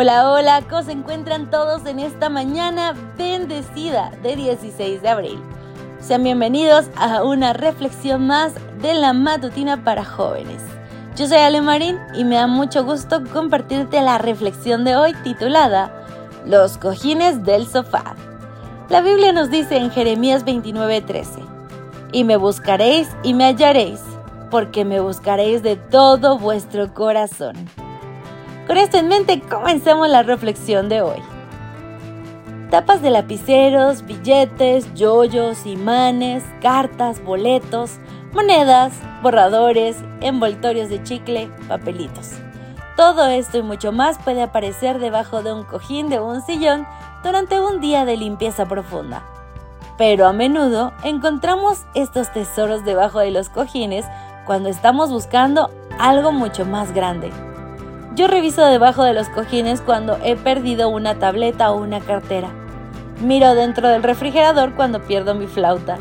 Hola, hola, ¿cómo se encuentran todos en esta mañana bendecida de 16 de abril? Sean bienvenidos a una reflexión más de la matutina para jóvenes. Yo soy Ale Marín y me da mucho gusto compartirte la reflexión de hoy titulada Los cojines del sofá. La Biblia nos dice en Jeremías 29:13: Y me buscaréis y me hallaréis, porque me buscaréis de todo vuestro corazón. Con esto en mente, comencemos la reflexión de hoy. Tapas de lapiceros, billetes, yoyos, imanes, cartas, boletos, monedas, borradores, envoltorios de chicle, papelitos. Todo esto y mucho más puede aparecer debajo de un cojín de un sillón durante un día de limpieza profunda. Pero a menudo encontramos estos tesoros debajo de los cojines cuando estamos buscando algo mucho más grande. Yo reviso debajo de los cojines cuando he perdido una tableta o una cartera. Miro dentro del refrigerador cuando pierdo mi flauta.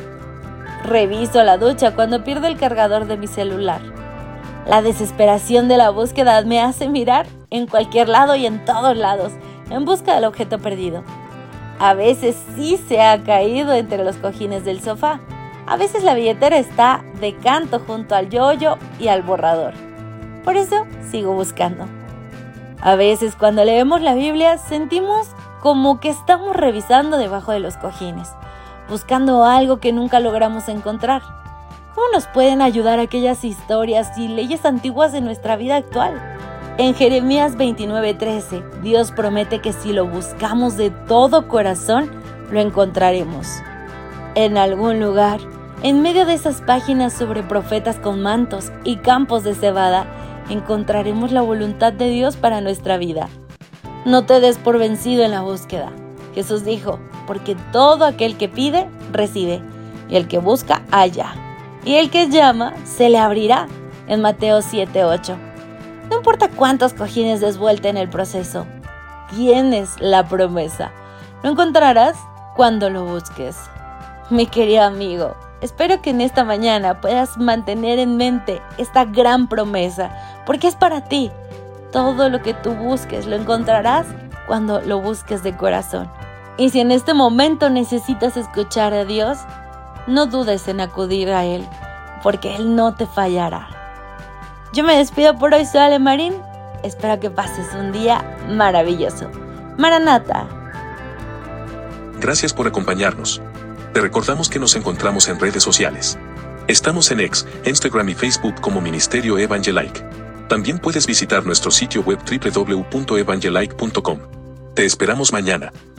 Reviso la ducha cuando pierdo el cargador de mi celular. La desesperación de la búsqueda me hace mirar en cualquier lado y en todos lados en busca del objeto perdido. A veces sí se ha caído entre los cojines del sofá. A veces la billetera está de canto junto al yoyo y al borrador. Por eso sigo buscando. A veces cuando leemos la Biblia sentimos como que estamos revisando debajo de los cojines, buscando algo que nunca logramos encontrar. ¿Cómo nos pueden ayudar aquellas historias y leyes antiguas de nuestra vida actual? En Jeremías 29:13, Dios promete que si lo buscamos de todo corazón, lo encontraremos. En algún lugar, en medio de esas páginas sobre profetas con mantos y campos de cebada, encontraremos la voluntad de Dios para nuestra vida. No te des por vencido en la búsqueda. Jesús dijo, porque todo aquel que pide, recibe, y el que busca, halla, y el que llama, se le abrirá, en Mateo 7:8. No importa cuántos cojines des vuelta en el proceso, tienes la promesa. Lo encontrarás cuando lo busques. Mi querido amigo, espero que en esta mañana puedas mantener en mente esta gran promesa, porque es para ti. Todo lo que tú busques lo encontrarás cuando lo busques de corazón. Y si en este momento necesitas escuchar a Dios, no dudes en acudir a Él, porque Él no te fallará. Yo me despido por hoy, soy Ale Marín. Espero que pases un día maravilloso. Maranata. Gracias por acompañarnos. Te recordamos que nos encontramos en redes sociales. Estamos en X, Instagram y Facebook como Ministerio Evangelike. También puedes visitar nuestro sitio web www.evangelike.com. Te esperamos mañana.